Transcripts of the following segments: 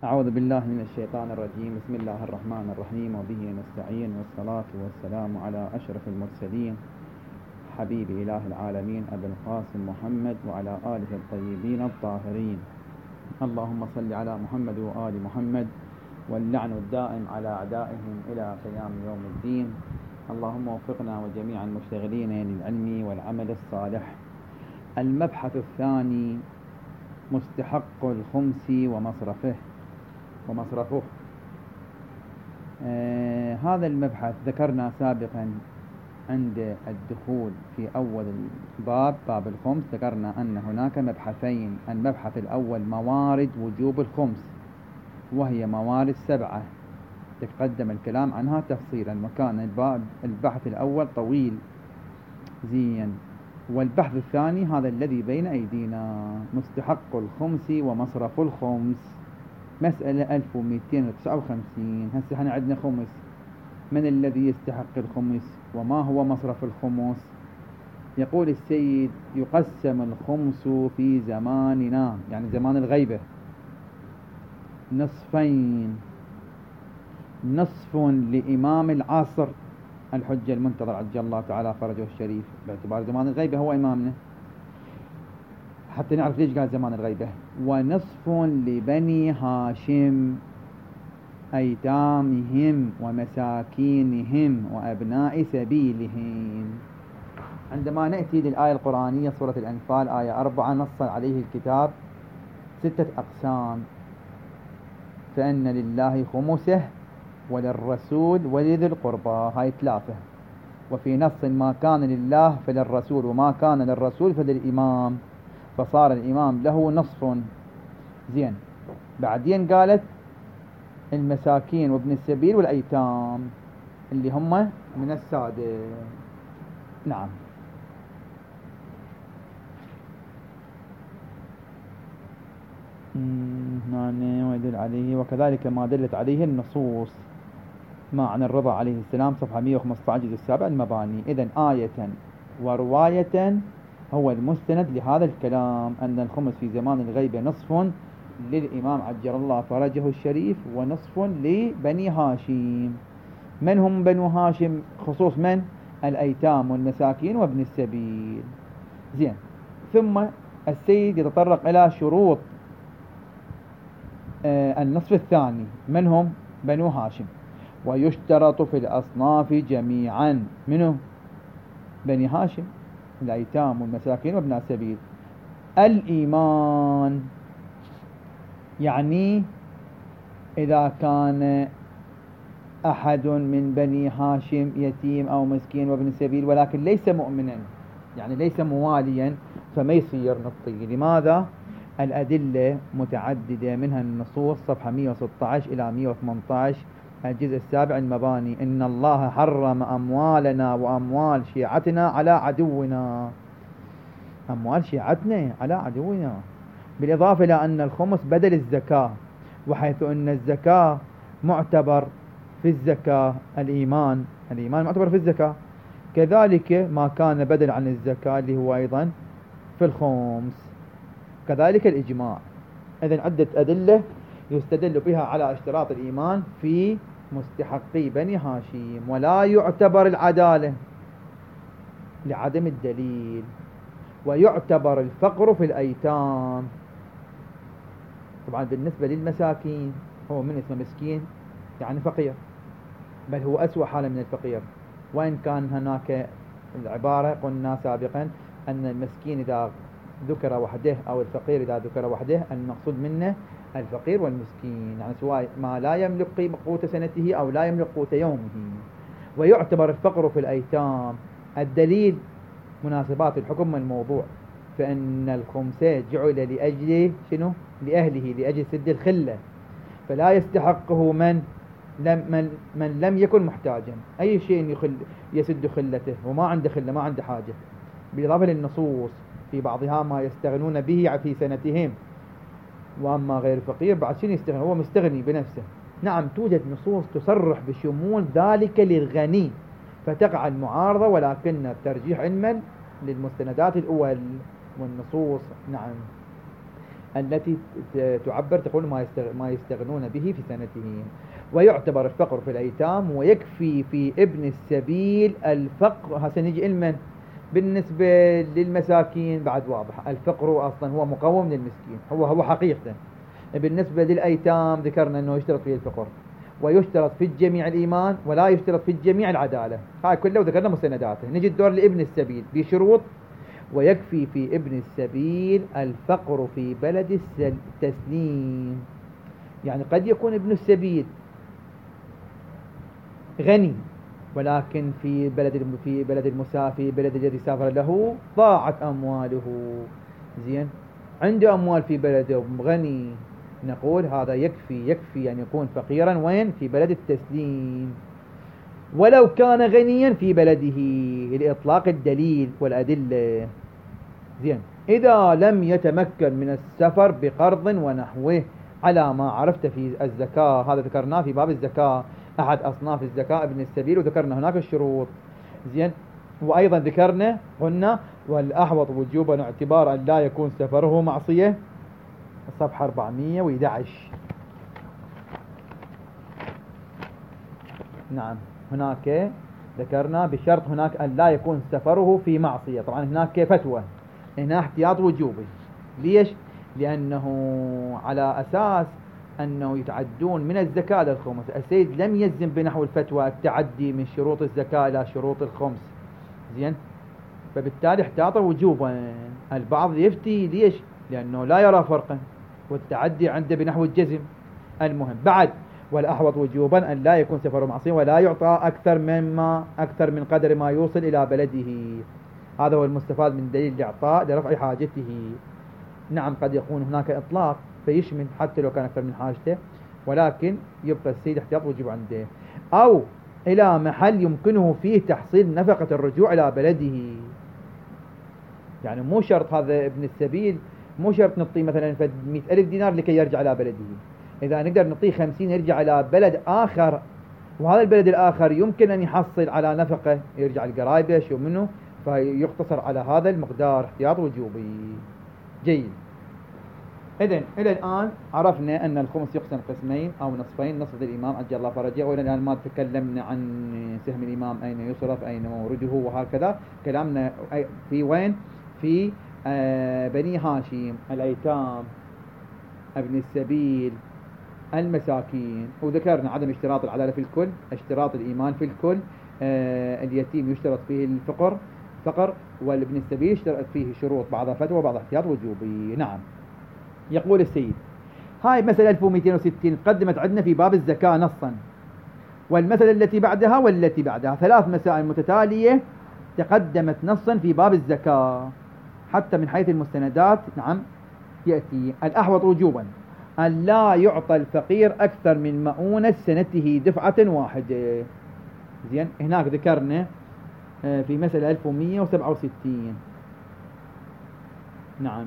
أعوذ بالله من الشيطان الرجيم. بسم الله الرحمن الرحيم، وبه نستعين، والصلاة والسلام على أشرف المرسلين حبيب إله العالمين أبي القاسم محمد وعلى آله الطيبين الطاهرين. اللهم صل على محمد وآل محمد، واللعن الدائم على أعدائهم إلى قيام يوم الدين. اللهم وفقنا وجميع المشتغلين للعلم والعمل الصالح. المبحث الثاني: مستحق الخمس ومصرفه. هذا المبحث ذكرنا سابقا عند الدخول في أول الباب، باب الخمس، ذكرنا أن هناك مبحثين. المبحث الأول موارد وجوب الخمس، وهي موارد 7 تقدم الكلام عنها تفصيلا، وكان البحث الأول طويل زين. والبحث الثاني هذا الذي بين أيدينا: مستحق الخمس ومصرف الخمس. مسألة 1259. هسه احنا عندنا خمس، من الذي يستحق الخمس وما هو مصرف الخمس؟ يقول السيد: يقسم الخمس في زماننا، يعني زمان الغيبة، نصفين: نصف لإمام العصر الحجة المنتظر عجل الله تعالى فرجه الشريف، باعتبار زمان الغيبة هو إمامنا، حتى نعرف ليش قال زمان الغيبة. ونصف لبني هاشم، أيتامهم ومساكينهم وأبناء سبيلهم. عندما نأتي للآية القرآنية سورة الأنفال آية 4 نص عليه الكتاب 6 أقسام: فإن لله خمسه وللرسول ولذي القربى، هاي 3. وفي نص: ما كان لله فللرسول، وما كان للرسول فللإمام، فصار الإمام له نصف. زين. بعدين قالت المساكين وابن السبيل والأيتام اللي هم من السادة. نعم. ويدل عليه وكذلك ما دلت عليه النصوص، ما عن الرضا عليه السلام، صفحة 115 جزء 7 المباني. إذن آية ورواية هو المستند لهذا الكلام، أن الخمس في زمان الغيبة نصف للإمام عجل الله فرجه الشريف، ونصف لبني هاشم. من هم بنو هاشم؟ خصوص من؟ الأيتام والمساكين وابن السبيل. زين. ثم السيد يتطرق إلى شروط النصف الثاني. من هم؟ بنو هاشم. ويشترط في الأصناف جميعا. منه؟ بني هاشم، الأيتام والمساكين وابن السبيل. الإيمان، يعني إذا كان أحد من بني هاشم يتيم أو مسكين وابن سبيل ولكن ليس مؤمنا، يعني ليس مواليا، فما يصير نطي. لماذا؟ الأدلة متعددة، منها النصوص، صفحة 116 إلى 118 الجزء 7 المباني: إن الله حرم أموالنا وأموال شيعتنا على عدونا. أموال شيعتنا على عدونا، بالإضافة إلى أن الخمس بدل الزكاة، وحيث أن الزكاة معتبر في الزكاة الإيمان معتبر في الزكاة، كذلك ما كان بدل عن الزكاة اللي هو أيضا في الخمس، كذلك الإجماع. إذن عدة أدلة يستدل بها على اشتراط الإيمان في مستحقي بني هاشم، ولا يعتبر العدالة لعدم الدليل. ويعتبر الفقر في الأيتام. طبعا بالنسبة للمساكين هو من اسمه مسكين يعني فقير، بل هو أسوأ حالة من الفقير، وإن كان هناك العبارة قلنا سابقا أن المسكين إذا ذكر وحده أو الفقير إذا ذكر وحده المقصود منه الفقير والمسكين، يعني سواء ما لا يملك قوت سنته أو لا يملك قوت يومه. ويعتبر الفقر في الأيتام. الدليل مناسبات الحكم الموضوع، فإن الخمس جعل لأجل شنو؟ لأهله، لأجل سد الخلة، فلا يستحقه من لم يكن محتاجا. أي شيء يسد خلته وما عنده خلة، ما عنده حاجة، بالإضافة للنصوص في بعضها ما يستغنون به في سنتهم، وأما غير الفقير بعد شنو يستغني؟ هو مستغني بنفسه. نعم، توجد نصوص تصرح بشمول ذلك للغني، فتقع المعارضة، ولكن الترجيح علما للمستندات الأول والنصوص. نعم. التي تعبر تقول ما يستغنون به في سنتهم. ويعتبر الفقر في الأيتام، ويكفي في ابن السبيل الفقر. هسه نجي علما بالنسبة للمساكين بعد واضح، الفقر أصلا هو مقوم للمسكين، هو حقيقة. بالنسبة للأيتام ذكرنا أنه يشترط فيه الفقر، ويشترط في الجميع الإيمان، ولا يشترط في الجميع العدالة. هاي كله وذكرنا مستنداته. نجي الدور لابن السبيل بشروط. ويكفي في ابن السبيل الفقر في بلد التسليم. يعني قد يكون ابن السبيل غني، ولكن في بلد المسافر، بلد الذي سافر له ضاعت أمواله. زين، عنده أموال في بلده غني، نقول هذا يكفي أن يكون فقيرا وين؟ في بلد التسليم، ولو كان غنيا في بلده، لإطلاق الدليل والأدلة. زين، إذا لم يتمكن من السفر بقرض ونحوه على ما عرفت في الزكاة، هذا ذكرناه في باب الزكاة، أحد أصناف الزكاة ابن السبيل، وذكرنا هناك الشروط. زين، وأيضا ذكرنا قلنا والأحوط وجوبا اعتبار أن لا يكون سفره معصية، الصفحة 411. نعم، هناك ذكرنا بشرط هناك أن لا يكون سفره في معصية. طبعا هناك فتوى، هنا احتياط وجوبي. ليش؟ لأنه على أساس أنه يتعدون من الزكاة للخمس. السيد لم يلزم بنحو الفتوى التعدي من شروط الزكاة إلى شروط الخمس. زين، فبالتالي احتاط وجوبا. البعض يفتي ليش؟ لأنه لا يرى فرقا، والتعدي عنده بنحو الجزم. المهم بعد، والأحوط وجوبا أن لا يكون سفر معصية، ولا يعطى أكثر من قدر ما يوصل إلى بلده. هذا هو المستفاد من دليل الإعطاء لرفع حاجته. نعم، قد يكون هناك إطلاق فيشمل حتى لو كان أكثر من حاجته، ولكن يبقى السيد احتياط وجوب عنده. أو إلى محل يمكنه فيه تحصيل نفقة الرجوع إلى بلده. يعني مو شرط هذا ابن السبيل، مو شرط نعطيه مثلا 100,000 دينار لكي يرجع إلى بلده. إذا نقدر نعطيه 50 يرجع إلى بلد آخر، وهذا البلد الآخر يمكن أن يحصل على نفقة، يرجع لقرايبه شو منه، فيقتصر على هذا المقدار، احتياط وجوبي. جيد. إذن إلى الآن عرفنا أن الخمس يقسم قسمين أو نصفين، نصف الإمام عجل الله فرجه. وإلى الآن ما تكلمنا عن سهم الإمام أين يصرف، أين مورده، وهكذا كلامنا في وين؟ في بني هاشم، الأيتام، ابن السبيل، المساكين. وذكرنا عدم اشتراط العدالة في الكل، اشتراط الإيمان في الكل. اليتيم يشترط فيه فقر، والابن السبيل يشترط فيه شروط، بعضها فتوى وبعضها احتياط وجوبي. نعم. يقول السيد هاي مسألة 1260 قدمت عندنا في باب الزكاة نصا، والمسألة التي بعدها والتي بعدها 3 مسائل متتالية تقدمت نصا في باب الزكاة. حتى من حيث المستندات نعم يأتي الأحوط وجوبا أن لا يعطى الفقير أكثر من مؤونة سنته دفعة واحدة. زين، هناك ذكرنا في مسألة 1167. نعم،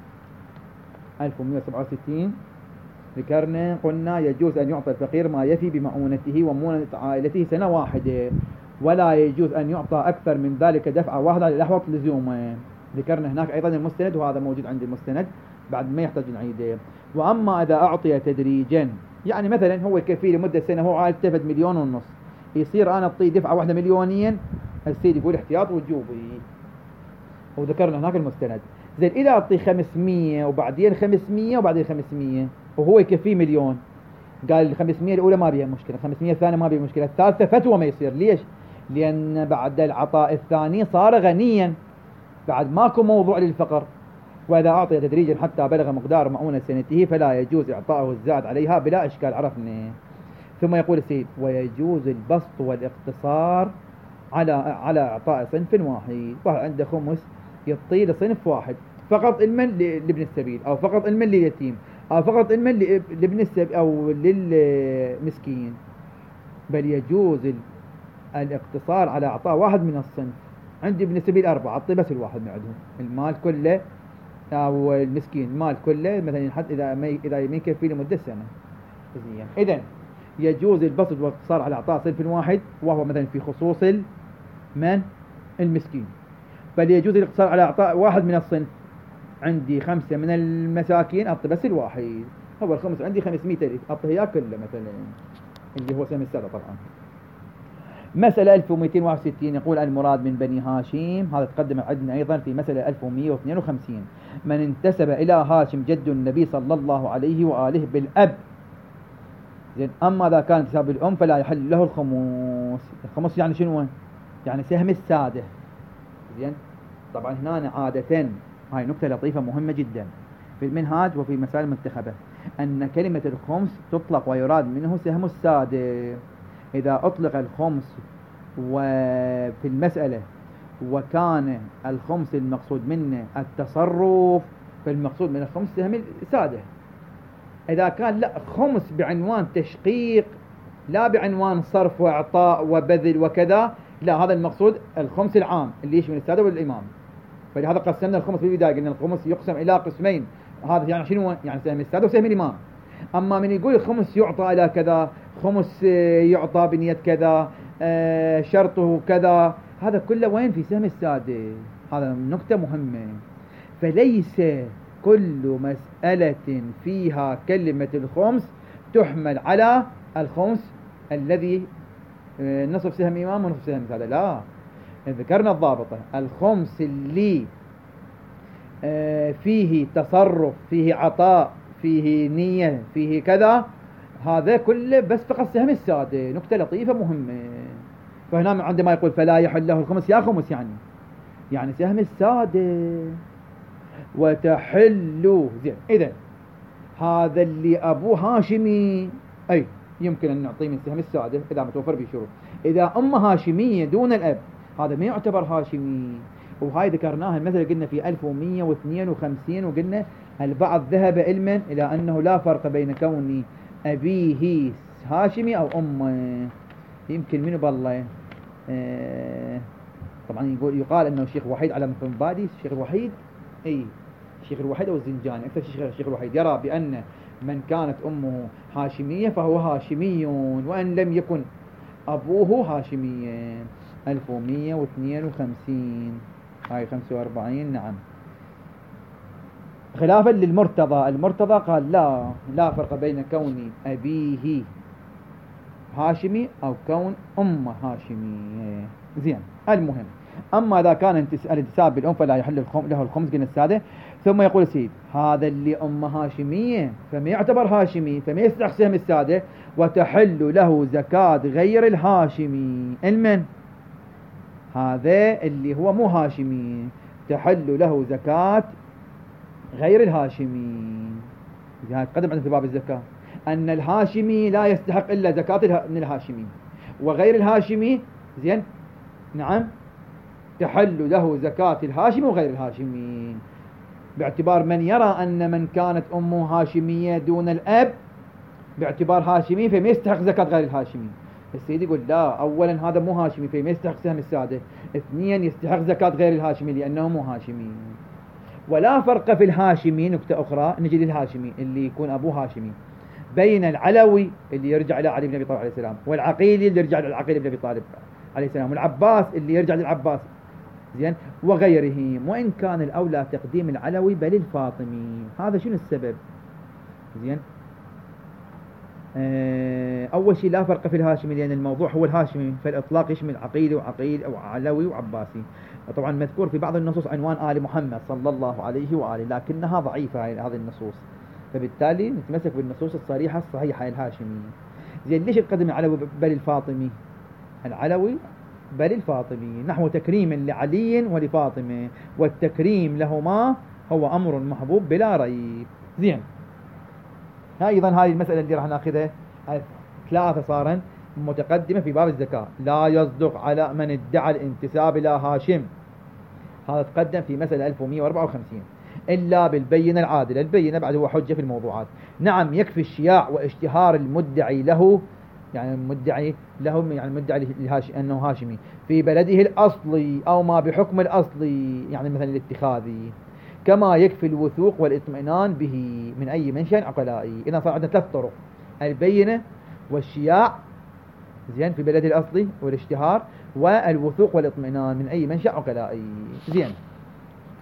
1167 ذكرنا قلنا يجوز أن يعطى الفقير ما يفي بمؤونته ومؤونة عائلته سنة واحدة، ولا يجوز أن يعطى أكثر من ذلك دفعة واحدة للأحوط لزوما. ذكرنا هناك أيضا المستند، وهذا موجود عند المستند بعد ما يحتاج نعيده. وأما إذا أعطي تدريجا، يعني مثلا هو يكفي لمدة سنة، هو عائلته 1.5 مليون، يصير أنا أعطيه دفعة واحدة 2 مليون، السيد يقول احتياط وجوبي. وذكرنا هناك المستند. زين، إذا أعطي 500 وبعدين 500 وبعدين 500 وهو يكفيه 1,000,000، قال 500 الأولى ما بيها مشكلة، 500 الثانية ما بيها مشكلة، الثالثة فتوى ما يصير. ليش؟ لأن بعد العطاء الثاني صار غنيا، بعد ماكو موضوع للفقر. وإذا أعطي تدريجا حتى بلغ مقدار مؤونة سنته فلا يجوز إعطاءه الزاد عليها بلا إشكال، عرفنا. ثم يقول السيد ويجوز البسط والاقتصار على إعطاء صنف واحد. واحد عنده خمس يعطيه لصنف واحد فقط، علما لابن السبيل، أو فقط علما لليتيم، أو فقط علما لابن السبيل أو للمسكين، بل يجوز الاقتصار على إعطاء واحد من الصنف. عندي ابن السبيل 4، أعطي بس الواحد من عندهم، المال كله أو المسكين المال كله مثلا، حتى إذا ما يكفي لمدة سنة. إذن يجوز البسط والاقتصار على إعطاء صنف واحد، وهو مثلا في خصوص من المسكين، بل يجوز الاقتصار على إعطاء واحد من الصنف عندي 5 من المساكين أعطي بس الواحد، هو الخمس عندي 500 ألف أعطيه إياه كله مثلا، اللي هو سهم السادة طبعا. مسألة 1261 يقول المراد من بني هاشم، هذا تقدم عندنا أيضا في مسألة 1152، من انتسب إلى هاشم جد النبي صلى الله عليه وآله بالأب. زين، أما إذا كان انتساب بالأم فلا يحل له الخمس. الخمس يعني شنو؟ يعني سهم السادة. زين، طبعا هنا عادة هاي نكتة لطيفة مهمة جدا في المنهاج وفي مسائل المنتخبة، أن كلمة الخمس تطلق ويراد منه سهم السادة. إذا أطلق الخمس وفي المسألة وكان الخمس المقصود منه التصرف، فالمقصود من الخمس سهم السادة. إذا كان لا خمس بعنوان تشقيق لا بعنوان صرف وإعطاء وبذل وكذا، لا، هذا المقصود الخمس العام اللي يشمل السادة والإمام. فلهذا قسمنا الخمس في البداية، قلنا الخمس يقسم إلى قسمين، هذا يعني شنو؟ يعني سهم السادة وسهم الإمام. أما من يقول الخمس يعطى إلى كذا، خمس يعطى بنية كذا، شرطه كذا، هذا كله وين؟ في سهم السادة. هذا نكتة مهمة. فليس كل مسألة فيها كلمة الخمس تحمل على الخمس الذي نصف سهم إمام ونصف سهم سادة، لا، ذكرنا الضابطة. الخمس اللي فيه تصرف، فيه عطاء، فيه نية، فيه كذا، هذا كله بس فقط سهم السادة. نكتة لطيفة مهمة. فهنا عندما يقول فلا يحل له الخمس، يا خمس يعني سهم السادة وتحل. زين، إذن هذا اللي أبوه هاشمي أي يمكن أن نعطيه من سهم السادة إذا متوفر به شروط. إذا أم هاشمية دون الأب هذا ما يعتبر هاشمي. وهاي ذكرناها مثلا قلنا في 1152، وقلنا البعض ذهب علما إلى أنه لا فرق بين كون أبيه هاشمي أو أمه. يمكن منه بالله طبعا يقال أنه الشيخ وحيد على مثل بادي، الشيخ الوحيد الشيخ الوحيد أو الزنجاني، أكثر الشيخ الوحيد يرى بأن من كانت أمه هاشمية فهو هاشمي وأن لم يكن أبوه هاشميا. 1152 هاي 45. نعم، خلافا للمرتضى. المرتضى قال لا فرق بين كون أبيه هاشمي أو كون أمه هاشمي. زين، المهم، أما إذا كان الانتساب بالأم فلا يحل له الخمس، قلنا السادة. ثم يقول السيد هذا اللي أمه هاشمية فما يعتبر هاشمي، فما يستحق سهم السادة، وتحل له زكاة غير الهاشمي. المن هذا اللي هو مو هاشمي تحل له زكاة غير الهاشمي. هذا قدم عندنا في باب الزكاة أن الهاشمي لا يستحق إلا زكاة من الهاشمي، وغير الهاشمي زين نعم تحل له زكاة الهاشمي وغير الهاشمي، باعتبار من يرى أن من كانت أمه هاشمية دون الأب باعتبار هاشمي فما يستحق زكاة غير الهاشمي. السيد يقول لا، أولا هذا مو هاشمي فما يستحق سهم السادة، اثنين يستحق زكاة غير الهاشمي لأنه مو هاشمي. ولا فرق في الهاشمي. نكتة أخرى، نجي للهاشمي اللي يكون أبوه هاشمي بين العلوي اللي يرجع إلى علي بن أبي طالب عليه السلام، والعقيلي اللي يرجع للعقيل بن أبي طالب عليه السلام، والعباس اللي يرجع للعباس زين وغيرهم. وإن كان الأولى تقديم العلوي بل الفاطمي. هذا شنو السبب؟ زين أول شيء لا فرق في الهاشمي لأن الموضوع هو الهاشمي، فالإطلاق يشمل عقيلي وعقيل أو علوي وعباسي. طبعا مذكور في بعض النصوص عنوان آل محمد صلى الله عليه وآله، لكنها ضعيفة هذه النصوص، فبالتالي نتمسك بالنصوص الصريحة الصحيحة الهاشمي. زين، ليش القدم العلوي بل الفاطمي؟ العلوي بل الفاطمي نحو تكريم لعلي ولفاطمة، والتكريم لهما هو أمر محبوب بلا ريب. زين، أيضا هذه المسألة اللي راح ناخذها 3 صارا متقدمة في باب الزكاة. لا يصدق على من ادعى الانتساب إلى هاشم، هذا تقدم في مسألة 1154 إلا بالبينة العادلة. البينة بعد هو حجة في الموضوعات. نعم، يكفي الشياع واشتهار المدعي له، يعني المدعي له يعني المدعي أنه هاشمي في بلده الأصلي أو ما بحكم الأصلي، يعني مثلا الاتخاذي، كما يكفي الوثوق والاطمئنان به من أي منشأ عقلائي. إذا صار عندنا 3 طرق: البينة والشياع زين في بلده الأصلي والاشتهار، والوثوق والاطمئنان من أي منشأ عقلائي. زين،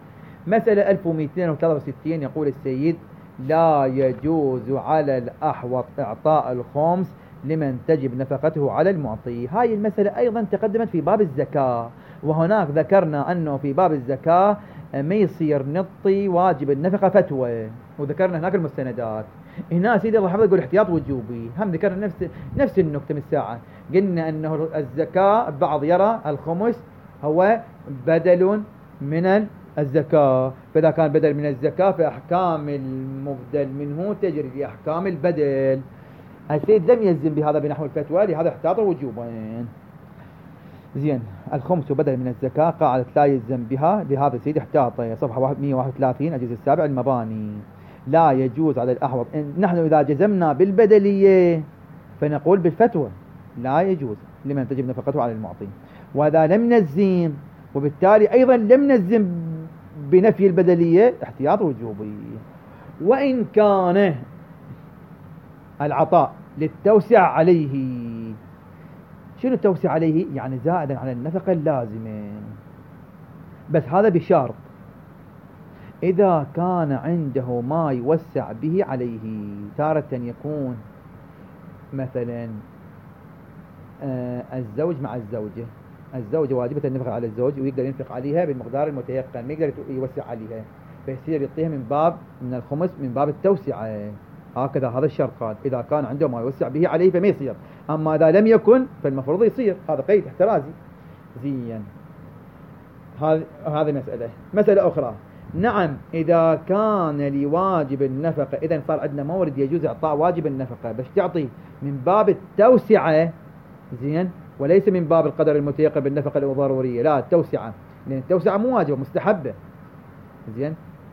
مسألة 1263 يقول السيد: لا يجوز على الأحوط إعطاء الخمس لمن تجب نفقته على المعطي. هاي المسألة أيضا تقدمت في باب الزكاة، وهناك ذكرنا أنه في باب الزكاة ما يصير نعطي واجب النفقة فتوى، وذكرنا هناك المستندات. هنا سيدي الله يحفظه يقول احتياط وجوبي، هم ذكرنا نفس النكتة من الساعة. قلنا أنه الزكاة بعض يرى الخمس هو بدل من الزكاة، فإذا كان بدل من الزكاة فأحكام المبدل منه تجري لأحكام البدل. السيد لم يلزم بهذا بنحو الفتوى، لهذا احتاط وجوبا. زين، الخمس بدل من الزكاة قاعدة لا يلزم بها، لهذا السيد احتاط. صفحة 131 الجزء السابع المباني. لا يجوز على الأحوط. نحن إذا جزمنا بالبدلية فنقول بالفتوى لا يجوز لمن تجب نفقته على المعطي، وإذا لم نلزم وبالتالي أيضا لم نلزم بنفي البدلية احتياط وجوبي. وإن كان العطاء للتوسع عليه. شنو التوسع عليه؟ يعني زائدا على النفقة اللازمة، بس هذا بشرط إذا كان عنده ما يوسع به عليه. تارة يكون مثلا الزوج مع الزوجة واجبة النفقة على الزوج ويقدر ينفق عليها بالمقدار المتيقن، ما يقدر يوسع عليها، فيصير يعطيها من الخمس من باب التوسعة. هكذا هذا الشرط قال إذا كان عنده ما يوسع به عليه فما يصير، أما إذا لم يكن فالمفروض يصير. هذا قيد احترازي. زين، هذه مسألة أخرى. نعم، إذا كان لواجب النفقة، إذا صار عندنا مورد يجوز إعطاء واجب النفقة بس تعطي من باب التوسعة، زين، وليس من باب القدر المتيقن بالنفقة الضرورية، لا التوسعة، لأن التوسعة مو واجبة مستحبة. زين،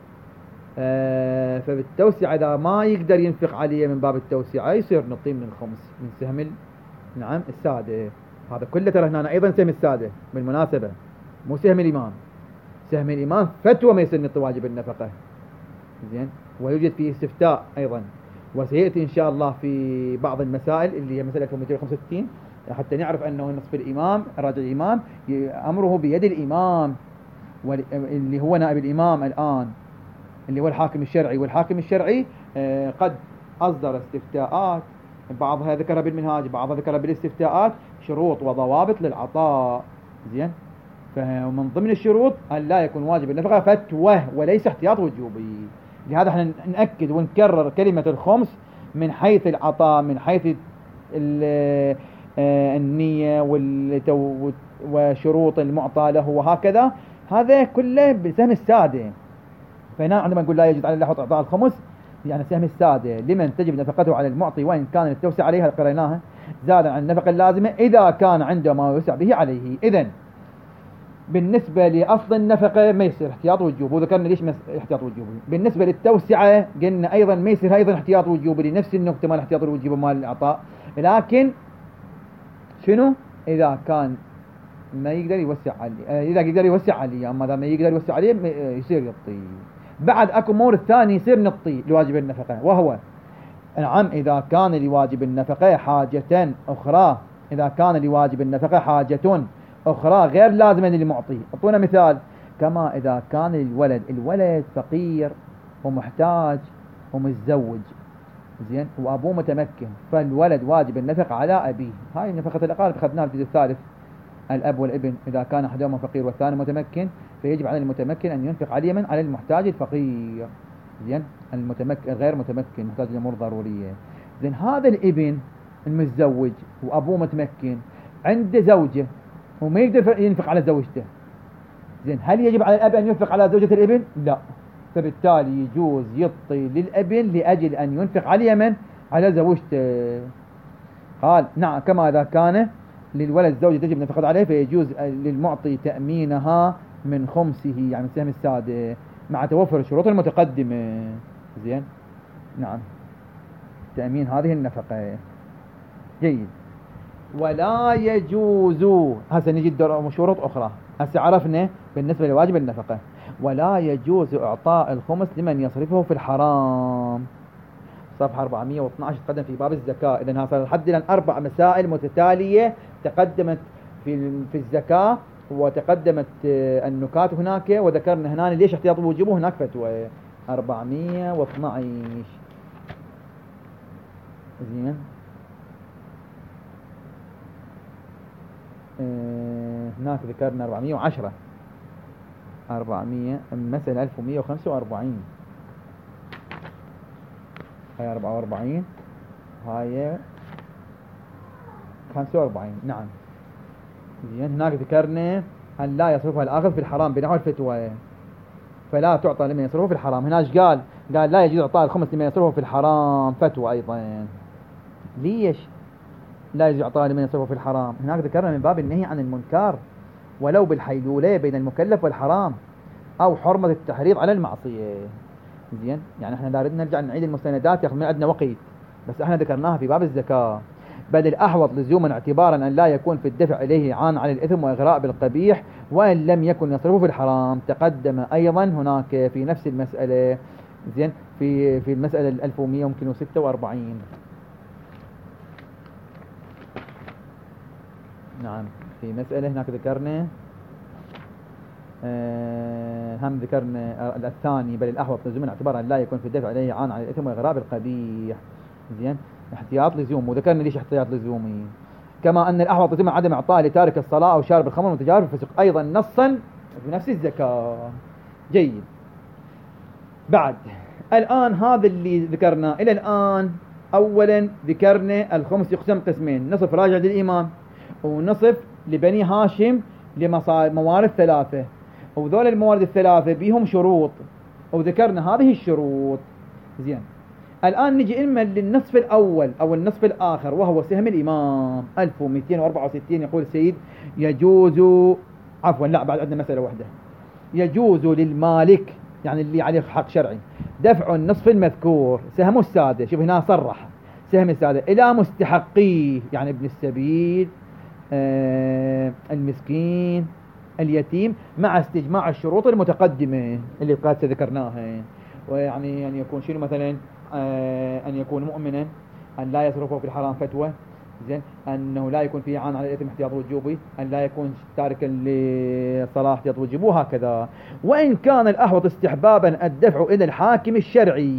فبالتوسعة إذا ما يقدر ينفق عليه من باب التوسعة يصير نعطيه من الخمس من سهم نعم السادة. هذا كله ترى هنا أيضا سهم السادة بالمناسبة، مو سهم الإمام. سهم الإمام فتوى ما يصير نعطي واجب النفقة. زين، ويوجد فيه استفتاء أيضا، وسيأتي إن شاء الله في بعض المسائل اللي هي مسألة 265 حتى نعرف أنه نصف الإمام راجع الإمام أمره بيد الإمام، اللي هو نائب الإمام الآن اللي هو الحاكم الشرعي. والحاكم الشرعي قد أصدر استفتاءات، بعضها ذكرها بالمنهاج بعضها ذكرها بالاستفتاءات، شروط وضوابط للعطاء. زين، فمن ضمن الشروط أن لا يكون واجب النفقة فتوى وليس احتياط وجوبي. لهذا احنا نأكد ونكرر كلمة الخمس من حيث العطاء، من حيث النية وشروط المعطى له وهكذا، هذا كله بسهم السادة. فهنا عندما نقول لا يجوز على الأحوط إعطاء الخمس، يعني سهم السادة لمن تجب نفقته على المعطي وإن كان التوسع عليها قريناها زادا عن النفقة اللازمة إذا كان عنده ما يوسع به عليه. إذن بالنسبة لأصل النفقة ما يصير احتياط وجوب، وذكرنا ليش احتياط وجوب. بالنسبة للتوسعة قلنا أيضا ما يصير أيضا احتياط وجوب لنفس النقطة مال احتياط الوجوب مال الإعطاء، لكن شنو إذا كان ما يقدر يوسع عليه، إذا يقدر يوسع عليه، أما إذا ما يقدر يوسع عليه يصير يعطي. بعد أكو مورد ثاني يصير نعطي لواجب النفقة، وهو نعم إذا كان لواجب النفقة حاجة أخرى، إذا كان لواجب النفقة حاجة أخرى غير لازمة للمعطي. أعطونا مثال، كما إذا كان الولد فقير ومحتاج ومتزوج، زين، وأبوه متمكن، فالولد واجب النفقة على أبيه. هاي نفقة الأقارب أخذناها في الجزء الثالث، الأب والابن إذا كان أحدهما فقير والثاني متمكن فيجب على المتمكن أن ينفق على اليمن على المحتاج الفقير. زين، المتمكن غير متمكن محتاج لأمور ضرورية. زين، هذا الابن المتزوج وأبوه متمكن عنده زوجة وما يقدر ينفق على زوجته، زين، هل يجب على الأب أن ينفق على زوجة الابن؟ لا، فبالتالي يجوز يعطي للابن لأجل أن ينفق على اليمن على زوجته. قال نعم، كما إذا كان للولد زوجة تجب نفقة عليه فيجوز للمعطي تأمينها من خمسه، يعني سهم السادة، مع توفر الشروط المتقدمة. زين، نعم، تأمين هذه النفقة. جيد. ولا يجوز، هسه نجي شروط أخرى. هسه عرفنا بالنسبة لواجب النفقة، ولا يجوز إعطاء الخمس لمن يصرفه في الحرام. صفحة 412 تقدم في باب الزكاة. إذن هذا لحد الآن 4 مسائل متتالية تقدمت في الزكاة وتقدمت النكات هناك، وذكرنا هنا ليش احتياط الوجوب هناك فتوى 412. زين. هناك ذكرنا 410 المسألة 1145 هاي 44 هاي 45. نعم. زين. هناك ذكرنا أن لا يصرفها الآخذ في الحرام بنحو الفتوى، فلا تعطى لمن يصرفه في الحرام. هناش قال لا يجوز إعطاء الخمس لمن يصرفه في الحرام فتوى أيضا. ليش لا يجوز إعطاء لمن يصرفه في الحرام؟ هناك ذكرنا من باب النهي عن المنكر ولو بالحيلولة بين المكلف والحرام، أو حرمة التحريض على المعصية. زين. يعني احنا لا نريد نرجع نعيد المستندات ياخذ من عندنا وقت، بس احنا ذكرناها في باب الزكاة. بل الأحوط لزوما اعتبارا أن لا يكون في الدفع إليه عان على الإثم وإغراء بالقبيح، وإن لم يكن يصرفه في الحرام. تقدم أيضا هناك في نفس المسألة. زين. في المسألة 1146. نعم. في مسألة هناك ذكرنا هم ذكرنا الثاني بل الأحوط لزوما اعتبارا أن لا يكون في الدفع إليه عان على الإثم وإغراء بالقبيح. زين. احتياط لزوم. وذكرنا ليش احتياط لزومي. كما أن الأحوط لزوم عدم إعطاء لتارك الصلاة أو شارب الخمر ومتجاوز الفسق أيضا نصا في نفس الزكاة. جيد. بعد الآن هذا اللي ذكرناه إلى الآن. أولا ذكرنا الخمس يقسم قسمين، نصف راجع للإمام ونصف لبني هاشم لموارد ثلاثة، وذول الموارد الثلاثة بيهم شروط، وذكرنا هذه الشروط. زين. الآن نجي إما للنصف الأول أو النصف الآخر وهو سهم الإمام. 1264 يقول سيد يجوز عفوا لا بعد عندنا مسألة واحدة. يجوز للمالك يعني اللي عليه حق شرعي دفع النصف المذكور سهم السادة، شوف هنا صرح سهم السادة إلى مستحقيه، يعني ابن السبيل المسكين اليتيم، مع استجماع الشروط المتقدمة اللي قد ذكرناها. ويعني أن يكون شنو مثلا أن يكون مؤمنا، أن لا يصرفه في الحرام فتوى. زين. أنه لا يكون فيه عان على الإثم احتياط وجوبي، أن لا يكون تاركا للصلاة احتياط وجوبي، وهكذا. وإن كان الأحوط استحبابا الدفع إلى الحاكم الشرعي.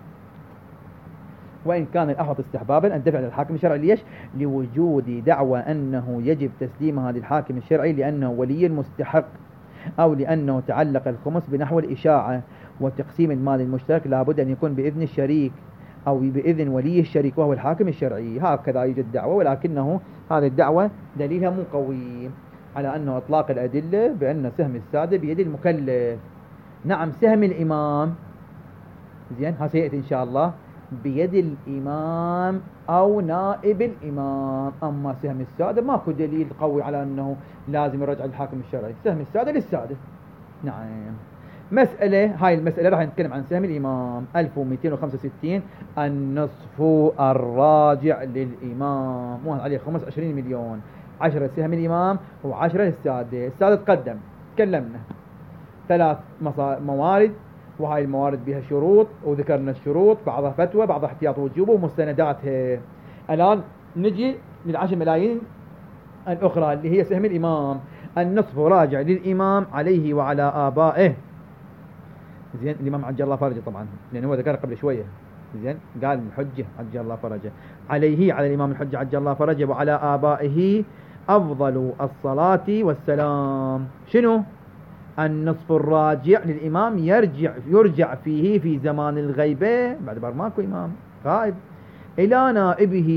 وإن كان الأحوط استحبابا الدفع إلى الحاكم الشرعي. ليش؟ لوجود دعوى أنه يجب تسليمها للحاكم الشرعي لأنه ولي المستحق، أو لأنه تعلق الخمس بنحو الإشاعة، وتقسيم المال المشترك لابد أن يكون بإذن الشريك أو بإذن ولي الشريك وهو الحاكم الشرعي. هكذا يوجد دعوة، ولكنه هذه الدعوة دليلها مو قوي على أنه إطلاق الأدلة بأن سهم السادة بيد المكلف. نعم سهم الإمام زين سيأتي إن شاء الله بيد الإمام أو نائب الإمام، أما سهم السادة ماكو دليل قوي على أنه لازم يرجع للحاكم الشرعي، سهم السادة للسادة. نعم. هاي المسألة راح نتكلم عن سهم الإمام. 1265 النصف الراجع للإمام، مو عليه 25 مليون، 10 سهم الإمام و10 للسادة. السادة تقدم تكلمنا 3 موارد، وهاي الموارد بها شروط، وذكرنا الشروط بعضها فتوى بعضها احتياط وجوبه ومستنداتها. الآن نجي لل10 ملايين الأخرى اللي هي سهم الإمام. النصف راجع للإمام عليه وعلى آبائه. زين. الإمام عجل الله فرجه طبعا لأنه هو ذكر قبل شوية. زين. قال الحجة عجل الله فرجه، عليه على الإمام الحجة عجل الله فرجه وعلى آبائه أفضل الصلاة والسلام. شنو؟ النصف الراجع للإمام يرجع فيه في زمان الغيبة بعد بار ماكو إمام غائب إلى نائبه.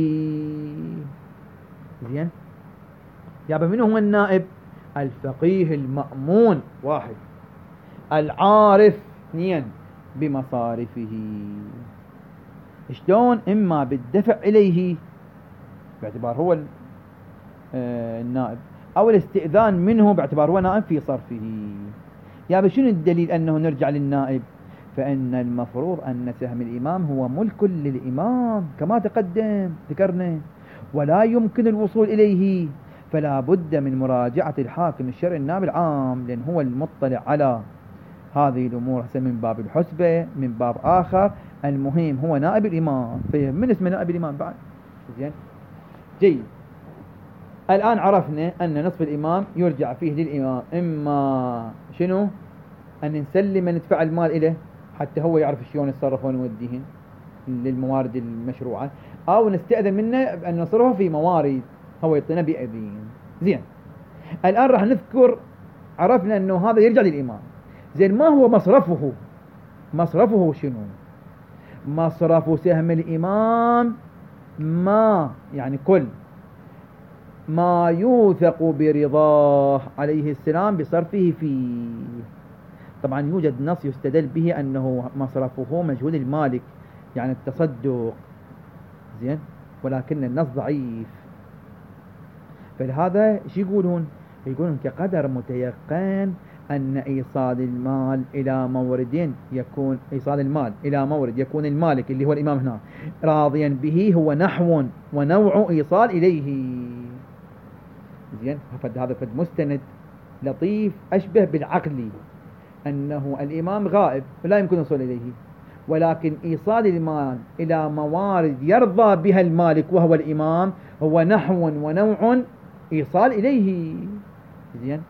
زين. يابا منو هو النائب؟ الفقيه المأمون 1، العارف 2 بمصارفه. شلون؟ إما بالدفع إليه باعتبار هو النائب، أو الاستئذان منه باعتبار هو نائب في صرفه. يا شنو الدليل أنه نرجع للنائب؟ فإن المفروض أن سهم الإمام هو ملك للإمام كما تقدم ذكرنا، ولا يمكن الوصول إليه، فلا بد من مراجعة الحاكم الشرعي النائب العام، لأن هو المطلع على هذه الأمور من باب الحسبة من باب آخر. المهم هو نائب الإمام، من اسمه نائب الإمام بعد. زين. جيد. الآن عرفنا أن نصف الإمام يرجع فيه للإمام، إما شنو؟ أن نسلم ندفع المال إليه حتى هو يعرف شلون يتصرف ونوديهن للموارد المشروعة، أو نستأذن منه بأن نصرفه في موارد هو يعطينا بأذين. زين، الآن راح نذكر، عرفنا أنه هذا يرجع للإمام. زين، ما هو مصرفه؟ مصرفه شنو؟ مصرف سهم الإمام ما يعني كل ما يوثق برضاه عليه السلام بصرفه فيه. طبعا يوجد نص يستدل به أنه مصرفه مجهود المالك، يعني التصدق. زين، ولكن النص ضعيف. فلهذا شو يقولون؟ يقولون كقدر متيقن أن إيصال المال إلى موردين يكون إيصال المال إلى مورد يكون المالك اللي هو الإمام هنا راضيا به هو نحو ونوع إيصال إليه. زين، هذا فد مستند لطيف أشبه بالعقل، أنه الإمام غائب ولا يمكن الوصول إليه، ولكن إيصال المال إلى موارد يرضى بها المالك وهو الإمام هو نحو ونوع إيصال إليه. زين،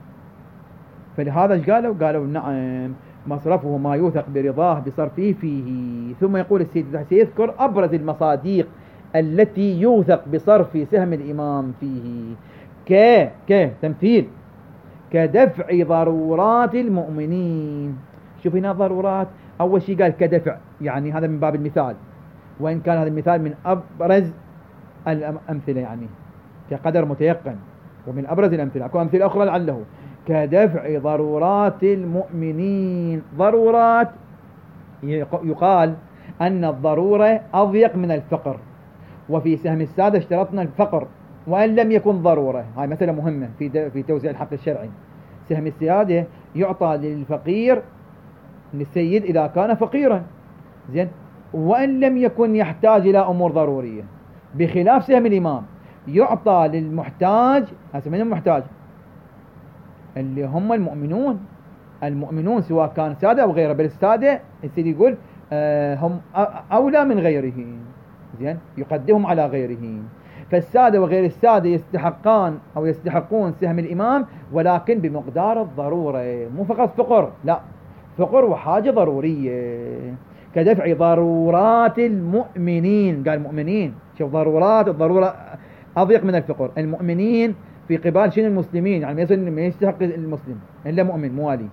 فلهذا قالوا نعم مصرفه ما يوثق برضاه بصرفه فيه. ثم يقول السيد سيذكر أبرز المصاديق التي يوثق بصرف سهم الإمام فيه تمثيل كدفع ضرورات المؤمنين. شوف هنا ضرورات، أول شيء قال كدفع، يعني هذا من باب المثال، وإن كان هذا المثال من أبرز الأمثلة، يعني كقدر متيقن ومن أبرز الأمثلة. أكو أمثلة أخرى لعله كدفع ضرورات المؤمنين. ضرورات يقال أن الضرورة أضيق من الفقر، وفي سهم السادة اشترطنا الفقر وأن لم يكن ضرورة. هاي مسألة مهمة في توزيع الحق الشرعي. سهم السيادة يعطى للفقير للسيد إذا كان فقيرا، زين، وأن لم يكن يحتاج إلى أمور ضرورية، بخلاف سهم الإمام يعطى للمحتاج. هسه من المحتاج؟ اللي هم المؤمنون سواء كان سادة أو غيره، بل السادة السيد يقول هم أولى من غيره. زين، يقدمهم على غيره. فالسادة وغير السادة يستحقون سهم الإمام، ولكن بمقدار الضرورة، مو فقط فقر، لا، فقر وحاجة ضرورية. كدفع ضرورات المؤمنين، قال المؤمنين، شوف ضرورات، الضرورة أضيق من الفقر. المؤمنين في قبال شنو؟ المسلمين، يعني ما يستحق المسلم إلا مؤمن موالي.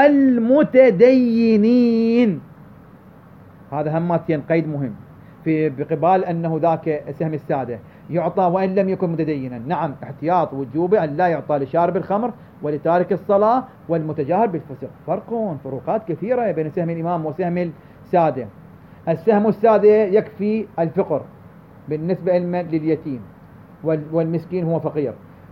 المتدينين، هذا هماتين قيد مهم، في بقبال أنه ذاك سهم السادة يعطى وإن لم يكن متدينا. نعم، احتياط وجوبه أن لا يعطى لشارب الخمر ولتارك الصلاة والمتجاهر بالفسق. فروقات كثيرة بين سهم الإمام وسهم السادة. السهم السادة يكفي الفقر بالنسبة لليتيم والمسكين هو فقير،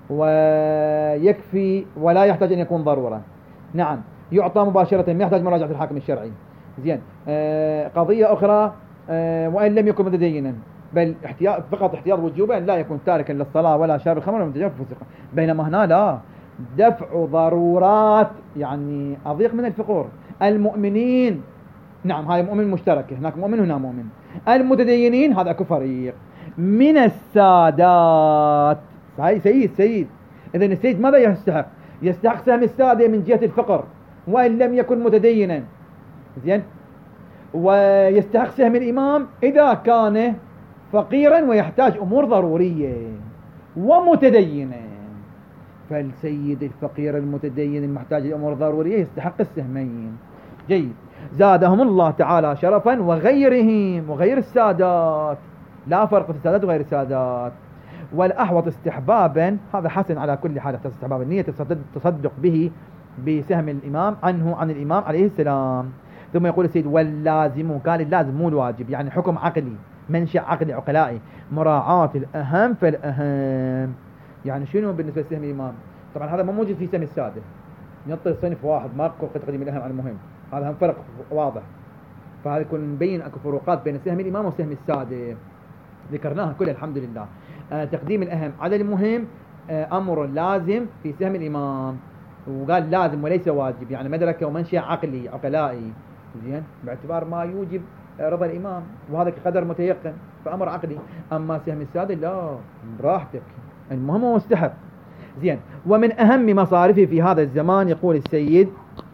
ويكفي ولا يحتاج أن يكون ضرورة. نعم، يعطى مباشرة ما يحتاج مراجعة الحاكم الشرعي. زين، قضية أخرى وإن لم يكن متدينا، بل فقط احتياط وجوبا لا يكون تاركا للصلاة ولا شارب الخمر ولا متجاهر بالفسق. بينما هنا لا، دفع ضرورات يعني أضيق من الفقر. المؤمنين، نعم، هاي مؤمن مشترك، هناك مؤمن وهنا مؤمن. المتدينين هذا اكو فريق. من السادات، هاي سيد. إذن السيد ماذا يستحق؟ يستحق سهم السادة من جهة الفقر وإن لم يكن متدينا. زين، ويستحق سهم الإمام إذا كان فقيرا ويحتاج أمور ضرورية ومتدينا. فالسيد الفقير المتدين المحتاج لأمور ضرورية يستحق السهمين. جيد، زادهم الله تعالى شرفا وغيرهم وغير السادات، لا فرق في السادات وغير السادات. والأحوط استحبابا، هذا حسن على كل حال، استحباب النية تصدق به بسهم الإمام عنه عن الإمام عليه السلام. ثم يقول السيد واللازم، قال اللازم مو الواجب، يعني حكم عقلي، منشأ عقلي عقلائي، مراعاة الأهم فالأهم. يعني شنو بالنسبة لسهم الإمام؟ طبعا هذا ما موجود في سهم السادة، ينطي صنف واحد، ما اكو تقديم الأهم على المهم، هذا هم فرق واضح. فهذا يكون مبين اكو فروقات بين سهم الإمام وسهم السادة، ذكرناها كلها الحمد لله. تقديم الأهم على المهم أمر لازم في سهم الإمام، وقال لازم وليس واجب، يعني مدركة ومنشأ عقلي عقلائي. زين، باعتبار ما يوجب رضا الإمام، وهذا كقدر متيقن فأمر عقلي. أما سهم السادة لا، براحتك، المهم هو مستحب. زين. ومن أهم مصارفه في هذا الزمان يقول السيد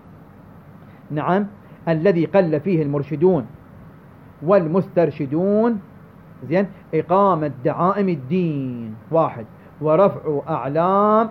نعم الذي قل فيه المرشدون والمسترشدون زين إقامة دعائم الدين واحد، ورفع أعلام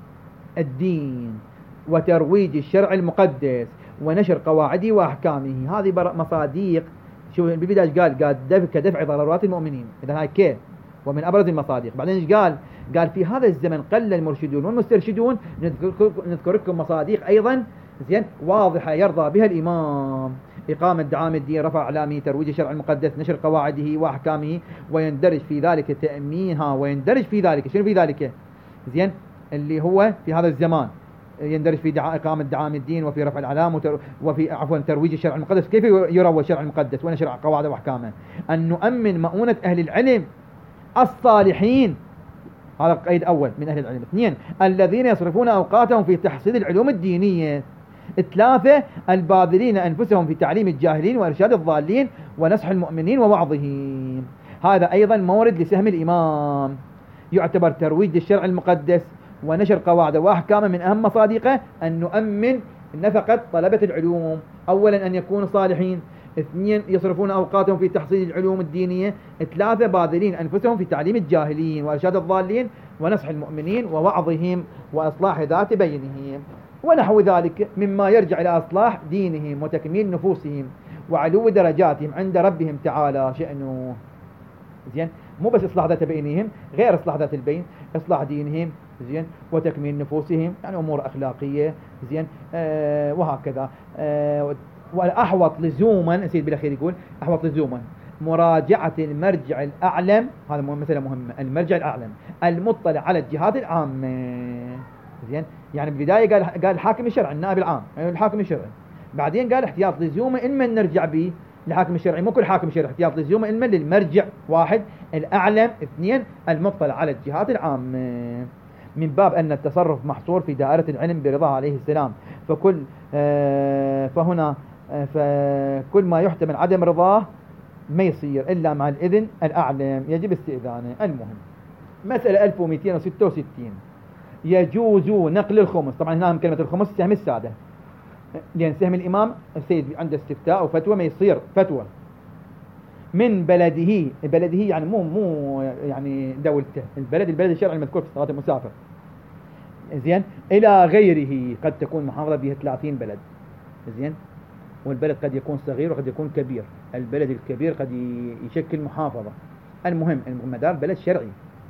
الدين، وترويج الشرع المقدس، ونشر قواعده وأحكامه. هذه مصاديق. شوف بالبداية قال كدفع ضرورات المؤمنين، إذا هاي كيف ومن أبرز المصادق. بعدين إيش قال في هذا الزمن قل المرشدون والمسترشدون. نذكر لكم مصاديق أيضا زين واضحة يرضى بها الإمام: إقامة دعائم الدين، رفع أعلامه، ترويج الشرع المقدس، نشر قواعده وأحكامه، ويندرج في ذلك تأمينها. ويندرج في ذلك شنو في ذلك زين اللي هو في هذا الزمان يندرج في إقامة دعائم الدين، وفي رفع الأعلام، وفي ترويج الشرع المقدس. كيف يروج الشرع المقدس ونشر قواعده وأحكامه؟ أن نؤمن مؤونة أهل العلم الصالحين، هذا قيد أول من أهل العلم. 2 الذين يصرفون أوقاتهم في تحصيل العلوم الدينية. 3 الباذلين أنفسهم في تعليم الجاهلين وإرشاد الضالين ونصح المؤمنين ووعظهم. هذا أيضا مورد لسهم الإمام. يعتبر ترويج للشرع المقدس ونشر قواعده وأحكامه من أهم مصادقه أن نؤمن نفقة طلبة العلوم. أولا أن يكونوا صالحين، 2 يصرفون أوقاتهم في تحصيل العلوم الدينية، 3 باذلين أنفسهم في تعليم الجاهلين وإرشاد الضالين ونصح المؤمنين ووعظهم وإصلاح ذات بينهم، ونحو ذلك مما يرجع إلى إصلاح دينهم وتكميل نفوسهم وعلو درجاتهم عند ربهم تعالى شأنه. زين، مو بس إصلاح ذات بينهم، غير إصلاح ذات البين، إصلاح دينهم زين وتكميل نفوسهم، يعني أمور أخلاقية زين وهكذا. والأحوط لزوما، السيد بالأخير يقول أحوط لزوما مراجعة المرجع الأعلم. هذا مسألة مهمة. المرجع الأعلم المطلع على الجهات العامة. زين، يعني بالبداية قال الحاكم الشرعي النائب العام، يعني الحاكم الشرعي. بعدين قال احتياط لزوما إن من نرجع به الحاكم الشرعي، مو كل حاكم شرعي، احتياط لزوما إن من للمرجع واحد الأعلم، 2 المطلع على الجهات العامة، من باب أن التصرف محصور في دائرة العلم برضاه عليه السلام. فكل ما يحتمل عدم رضاه ما يصير إلا مع الإذن الأعلم، يجب استئذانه. المهم مسألة 1266 يجوز نقل الخمس. طبعا هنا كلمة الخمس سهم السادة، لأن سهم الإمام السيد عنده استفتاء وفتوى، ما يصير فتوى من بلده يعني مو يعني دولته، البلد الشرعي المذكور في صلاة المسافر زين إلى غيره. قد تكون محافظة بها 30 بلد زين، والبلد قد يكون صغير وقد يكون كبير. البلد الكبير قد يشكل محافظة. المهم المدار بلد شرعي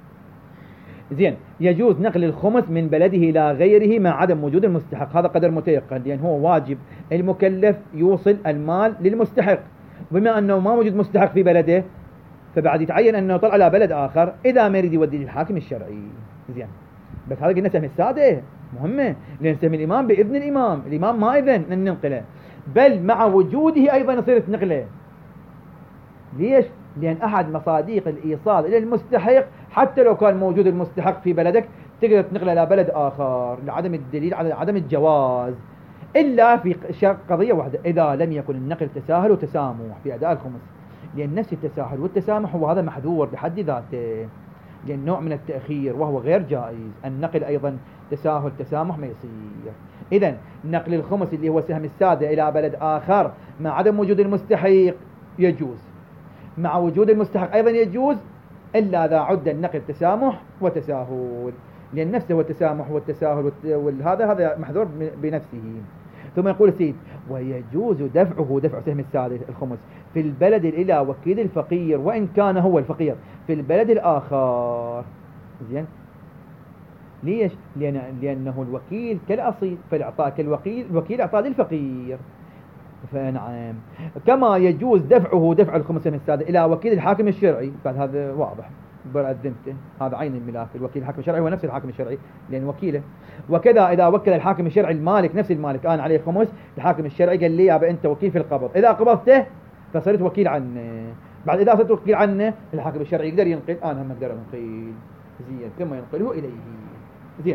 زين. يجوز نقل الخمس من بلده إلى غيره مع عدم وجود المستحق. هذا قدر متيقن، لأن هو واجب المكلف يوصل المال للمستحق. بما أنه ما موجود مستحق في بلده، فبعد يتعين أنه يطلع على بلد آخر إذا ما يريد يودي للحاكم الشرعي زين. بس هذا قلنا سهم السادة مهمة، لأن سهم الإمام بإذن الإمام ما إذن أن ننقله، بل مع وجوده أيضا يصير نقله. ليش؟ لأن أحد مصاديق الإيصال إلى المستحق حتى لو كان موجود المستحق في بلدك تقدر تنقله إلى بلد آخر لعدم الدليل على عدم الجواز، إلا في قضية واحدة: إذا لم يكن النقل تساهل وتسامح في أداء الخمس. لأن نفس التساهل والتسامح هو هذا محذور بحد ذاته، لأن نوع من التأخير وهو غير جائز. النقل أيضا تساهل تسامح ما يصير. إذن نقل الخمس اللي هو سهم السادة إلى بلد آخر مع عدم وجود المستحق يجوز، مع وجود المستحق أيضا يجوز، إلا إذا عد النقل تسامح وتساهل، لأن نفسه هو التسامح والتساهل هذا محذور بنفسه. ثم يقول السيد: ويجوز دفع سهم السادة الخمس في البلد إلى وكيل الفقير وإن كان هو الفقير في البلد الآخر زين. ليش؟ لأنه الوكيل كالأصيل، فالإعطاء الوكيل إعطاء للفقير. فنعم. كما يجوز دفع الخمس سهم السادة إلى وكيل الحاكم الشرعي. بعد هذا واضح براءة ذمته، هذا عين الملاك. الوكيل الحاكم الشرعي هو نفس الحاكم الشرعي لأن وكيله. وكذا إذا وكل الحاكم الشرعي المالك، نفس المالك أنا عليه خمس، الحاكم الشرعي قال لي يابا أنت وكيل في القبض، إذا قبضته فصرت وكيل عنه. بعد إذا صرت وكيل عنه الحاكم الشرعي يقدر ينقل، أنا هم أقدر أنقل زين ثم ينقله إليه زين.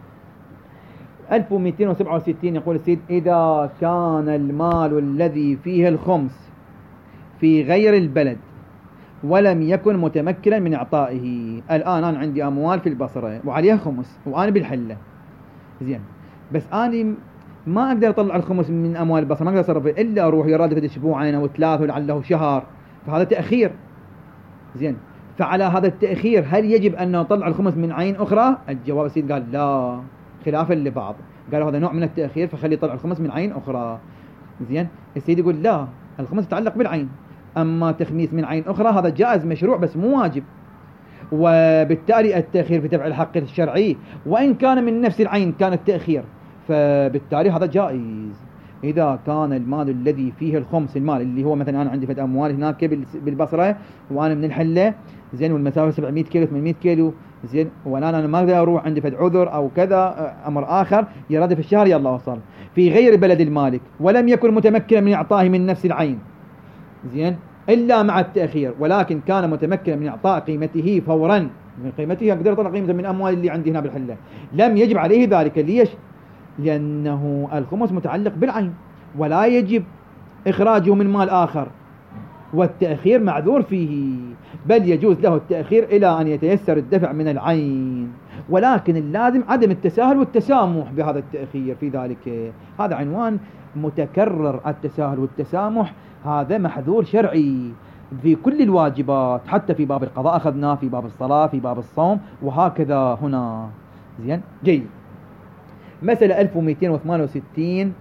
1267 يقول السيد: إذا كان المال الذي فيه الخمس في غير البلد ولم يكن متمكنا من إعطائه. الآن أنا عندي أموال في البصرة وعليها خمس وأنا بالحلة، زين، بس أنا ما أقدر أطلع الخمس من أموال البصرة، ما أقدر أصرفه إلا أروح يراد في أسبوعين أو ثلاثة ولعله شهر، فهذا تأخير. زين، فعلى هذا التأخير هل يجب أن نطلع الخمس من عين أخرى؟ الجواب السيد قال لا، خلافا لبعض قالوا هذا نوع من التأخير فخلي يطلع الخمس من عين أخرى. زين، السيد يقول لا، الخمس تتعلق بالعين، أما تخميس من عين أخرى هذا جائز مشروع بس مو واجب، وبالتالي التأخير في تبع الحق الشرعي وإن كان من نفس العين كان التأخير، فبالتالي هذا جائز. إذا كان المال الذي فيه الخمس، المال اللي هو مثلا أنا عندي فد أموال هناك بالبصرة وأنا من الحلة، زين، والمسافة 700 كيلو 800 كيلو، زين، وأنا ما أقدر أروح عندي فد عذر أو كذا أمر آخر يراد في الشهر يلا وصل في غير بلد المالك ولم يكن متمكنا من إعطائه من نفس العين، زين، إلا مع التأخير، ولكن كان متمكنا من إعطاء قيمته فورا، من قيمته أقدر أطلع قيمته من أموال اللي عندي هنا بالحلة، لم يجب عليه ذلك. ليش؟ لأنه الخمس متعلق بالعين ولا يجب إخراجه من مال آخر، والتأخير معذور فيه، بل يجوز له التأخير إلى أن يتيسر الدفع من العين، ولكن اللازم عدم التساهل والتسامح بهذا التأخير في ذلك. هذا عنوان متكرر، التساهل والتسامح هذا محذور شرعي في كل الواجبات، حتى في باب القضاء أخذناه، في باب الصلاة، في باب الصوم، وهكذا هنا. زين، جيد. مسألة 1268.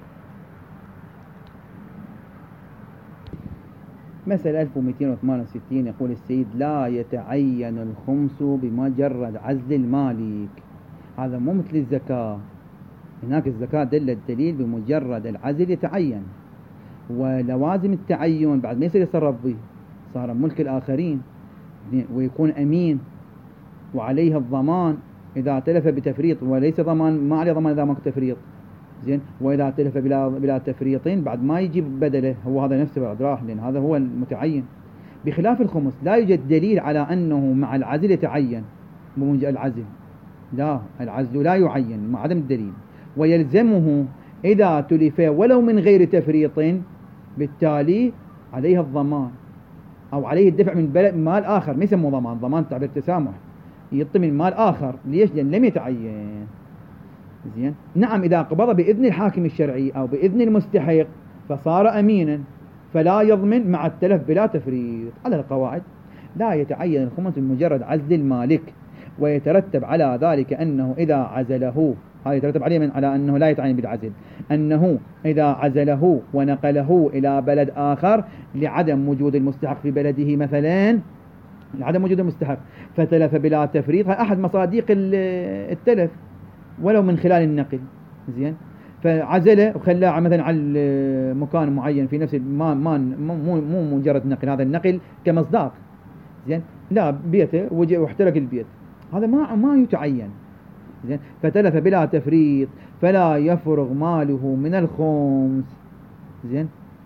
مسألة 1268 يقول السيد لا يتعين الخمس بمجرد عزل المالك. هذا مو مثل الزكاة، هناك الزكاة دل الدليل بمجرد العزل يتعين، ولوازم التعين بعد ما يصير يتصرف به، صار ملك الآخرين ويكون أمين وعليه الضمان إذا تلف بتفريط، وليس ضمان، ما عليه ضمان إذا ما تفريط، زين، وإذا تلف بلا تفريطين بعد ما يجيب بدله، هو هذا نفسه بعد راح، لأن هذا هو المتعين. بخلاف الخمس لا يوجد دليل على أنه مع العزل يتعين بموجب العزل، لا، العزل لا يعين مع عدم الدليل، ويلزمه إذا تلف ولو من غير تفريط، بالتالي عليه الضمان أو عليه الدفع من مال آخر، ما يسموه ضمان، ضمان تعبير تسامح، يطي من مال آخر. ليش؟ لأن لم يتعين. زين، نعم، إذا قبض بإذن الحاكم الشرعي أو بإذن المستحق فصار أمينا فلا يضمن مع التلف بلا تفريط. على القواعد لا يتعين الخمس بمجرد عزل المالك، ويترتب على ذلك أنه إذا عزله، هذا يترتب عليه على أنه لا يتعين بالعزل، أنه إذا عزله ونقله إلى بلد آخر لعدم وجود المستحق في بلده، مثلا لعدم وجود المستحق فتلف بلا تفريط، أحد مصاديق التلف ولو من خلال النقل، زين، فعزله وخلاه مثلا على مكان معين في نفس مو مجرد نقل، هذا النقل كمصداق، زين، لا، بيته واحترق البيت، هذا ما يتعين، زين، فتلف بلا تفريط فلا يفرغ ماله من الخمس، زين،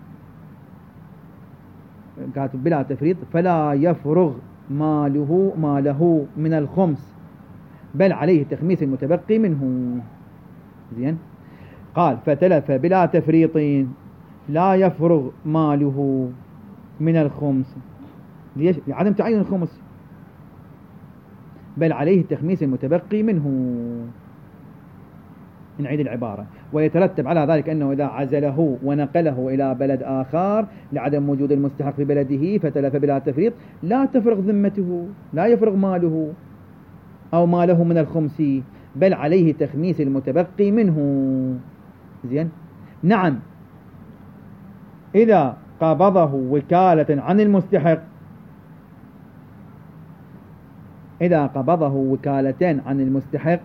كاتب بلا تفريط فلا يفرغ ماله من الخمس، بل عليه تخميس المتبقي منه. زين، قال فتلف بلا تفريط لا يفرغ ماله من الخمس. ليش؟ لعدم تعين الخمس، بل عليه تخميس المتبقي منه. نعيد العبارة: ويترتب على ذلك أنه إذا عزله ونقله إلى بلد آخر لعدم وجود المستحق في بلده فتلف بلا تفريط لا تفرغ ذمته، لا يفرغ ماله أو ماله من الخمس، بل عليه تخميس المتبقي منه. زين، نعم، إذا قبضه وكالة عن المستحق، إذا قبضه وكالتين عن المستحق،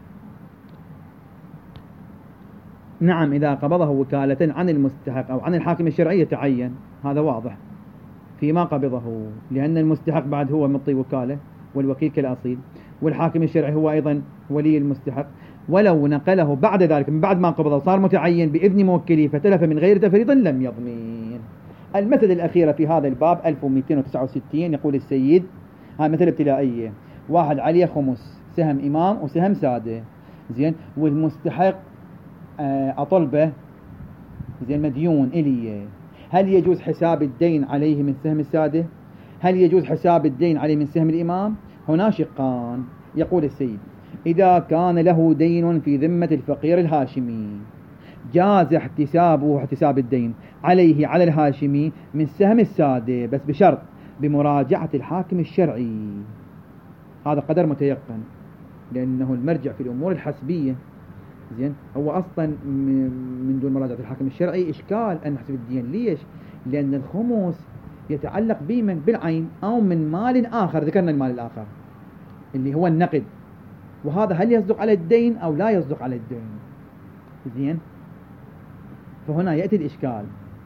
نعم، إذا قبضه وكالة عن المستحق أو عن الحاكم الشرعي يتعين، هذا واضح فيما قبضه، لأن المستحق بعد هو مطي وكالة والوكيل كالأصيل، والحاكم الشرعي هو أيضا ولي المستحق. ولو نقله بعد ذلك من بعد ما قبضه صار متعين بإذن موكله فتلف من غير تفريط لم يضمن. المثل الأخيرة في هذا الباب 1269 يقول السيد، هاي مثل ابتلائية، واحد عليه خمس، سهم إمام وسهم سادة، زين، والمستحق أطلبه، زين، مديون إلي، هل يجوز حساب الدين عليه من سهم السادة؟ هل يجوز حساب الدين عليه من سهم الإمام؟ هنا شقان. يقول السيد: إذا كان له دين في ذمة الفقير الهاشمي جاز احتساب الدين عليه على الهاشمي من سهم السادة، بس بشرط بمراجعة الحاكم الشرعي. هذا قدر متيقن، لأنه المرجع في الأمور الحسبية. زين، هو أصلا من دون مراجعة الحاكم الشرعي إشكال أن نحسب الدين. ليش؟ لأن الخمس يتعلق بمن بالعين أو من مال آخر. ذكرنا المال الآخر اللي هو النقد، وهذا هل يصدق على الدين أو لا يصدق على الدين؟ زين، فهنا يأتي الإشكال.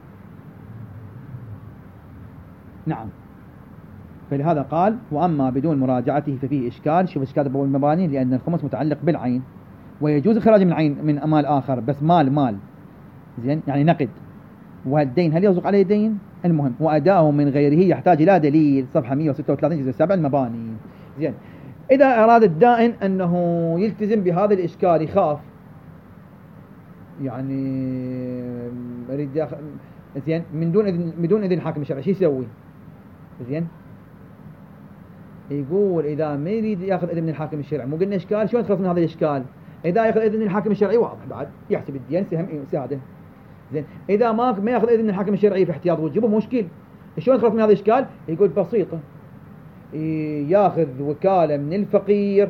نعم، فلهذا قال: وأما بدون مراجعته ففيه إشكال. شوف إشكال أبو المباني، لأن الخمس متعلق بالعين، ويجوز إخراج من العين من مال آخر، بس مال زين، يعني نقد. والدين هل يصدق عليه دين؟ المهم، وأداؤه من غيره يحتاج إلى دليل. صفحة 136 جزء 7 المباني. زين، إذا أراد الدائن أنه يلتزم بهذا الإشكال، يخاف يعني يريد زين بدون إذن الحاكم الشرعي، شو يسوي؟ زين، يقول إذا ما يريد يأخذ إذن من الحاكم الشرعي، مو قلنا إشكال، شلون تخلص من هذا الإشكال؟ إذا يأخذ إذن من الحاكم الشرعي واضح، بعد يحسب الدين سهم سادة. زين، إذا ما يأخذ إذن من الحاكم الشرعي في احتياط وجوبه مشكل. شلون تخلص من هذا الإشكال؟ يقول بسيطة، ياخذ وكالة من الفقير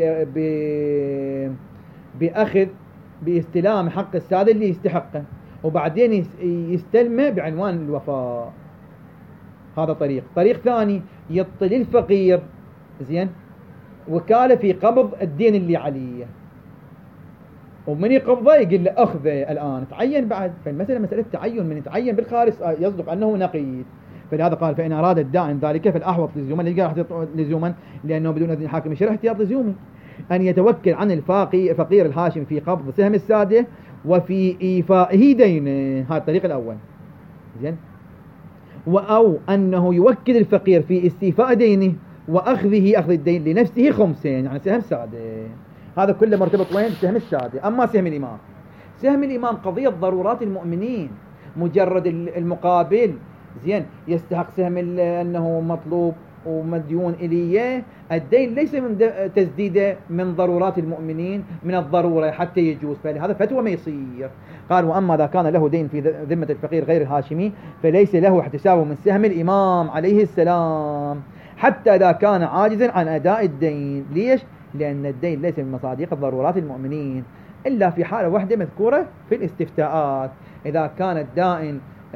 باستلام حق السادة اللي يستحقه، وبعدين يستلمه بعنوان الوفاء. هذا طريق ثاني، يعطي للفقير زين وكالة في قبض الدين اللي عليه، ومن يقبضه يقول له أخذه الآن تعين بعد. فالمسألة مسألة تعين، من يتعين بالخارج يصدق أنه نقيد. فلهذا قال: فإن أراد الدائن ذلك فالأحوط لزوما، لأنه بدون إذن الحاكم الشرعي احتياط لزومي، أن يتوكل عن الفقير الهاشم في قبض سهم السادة وفي إيفائه دينه. هذا الطريق الأول. زين، أو أنه يوكل الفقير في استيفاء دينه وأخذ الدين لنفسه خمسين، يعني سهم سادة. هذا كله مرتبط وين؟ سهم السادة. أما سهم الإمام قضية ضرورات المؤمنين، مجرد المقابل زين يستحق سهم أنه مطلوب ومديون إليه. الدين ليس من تسديده من ضرورات المؤمنين، من الضرورة حتى يجوز. فلهذا فتوى ما يصير. قال: وأما إذا كان له دين في ذمة الفقير غير الهاشمي فليس له احتسابه من سهم الإمام عليه السلام، حتى إذا كان عاجزا عن أداء الدين. ليش؟ لأن الدين ليس من مصادق ضرورات المؤمنين إلا في حالة واحدة مذكورة في الاستفتاءات، إذا كان الدائن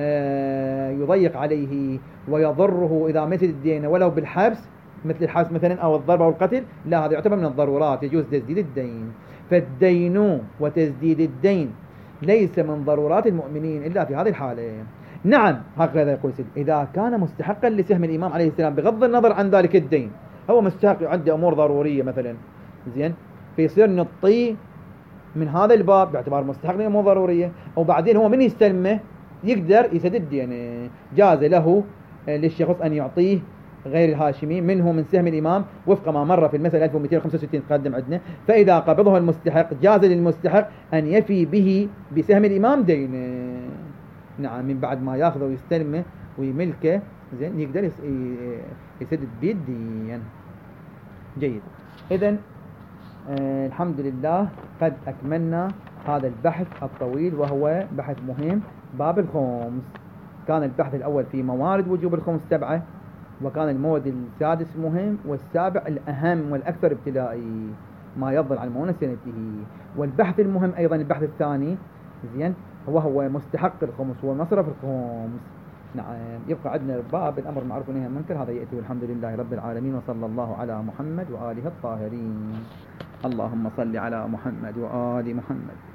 يضيق عليه ويضره إذا مثل الدين ولو بالحبس، مثل الحبس مثلا أو الضرب أو القتل، لا، هذا يعتبر من الضرورات، يجوز تسديد الدين. فالدين وتسديد الدين ليس من ضرورات المؤمنين إلا في هذه الحالة. نعم، هكذا يقول سيد: إذا كان مستحقا لسهم الإمام عليه السلام بغض النظر عن ذلك الدين، هو مستحق عنده أمور ضرورية مثلا، زين، فيصير نطيه من هذا الباب باعتبار مستحق لأمور ضرورية، وبعدين هو من يستلمه يقدر يسدد دينه. جاز له للشخص أن يعطيه غير الهاشمي منه من سهم الإمام وفق ما مر في المسألة 1265 تقدم عندنا. فإذا قبضه المستحق جاز للمستحق أن يفي به بسهم الإمام دينه. نعم، من بعد ما ياخذه ويستلمه ويملكه، زين، يقدر يسدد بالدين. جيد. إذن الحمد لله قد أكملنا هذا البحث الطويل، وهو بحث مهم، باب الخمس. كان البحث الأول في موارد وجوب الخمس 7، وكان المورد السادس مهم، والسابع الأهم والأكثر ابتلائي ما يفضل عن مؤونة سنته. والبحث المهم أيضا البحث الثاني، زين، وهو مستحق الخمس ومصرف الخمس. نعم، يبقى عندنا باب الأمر معروف والنهي عن المنكر، هذا يأتي والحمد لله رب العالمين، وصلى الله على محمد وآله الطاهرين. اللهم صل على محمد وآل محمد.